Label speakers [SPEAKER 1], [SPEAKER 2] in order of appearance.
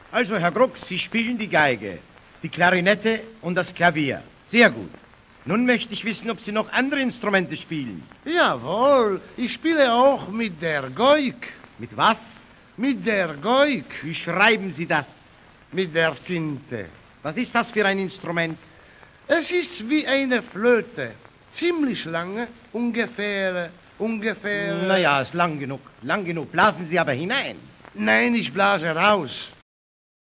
[SPEAKER 1] Also, Herr Gruck, Sie spielen die Geige, die Klarinette und das Klavier. Sehr gut. Nun möchte ich wissen, ob Sie noch andere Instrumente spielen.
[SPEAKER 2] Jawohl, ich spiele auch mit der Geig.
[SPEAKER 1] Mit was?
[SPEAKER 2] Mit der Geig.
[SPEAKER 1] Wie schreiben Sie das?
[SPEAKER 2] Mit der Tinte.
[SPEAKER 1] Was ist das für ein Instrument?
[SPEAKER 2] Es ist wie eine Flöte. Ziemlich lange, ungefähr.
[SPEAKER 1] Naja, ist lang genug. Lang genug. Blasen Sie aber hinein.
[SPEAKER 2] Nein, ich blase raus.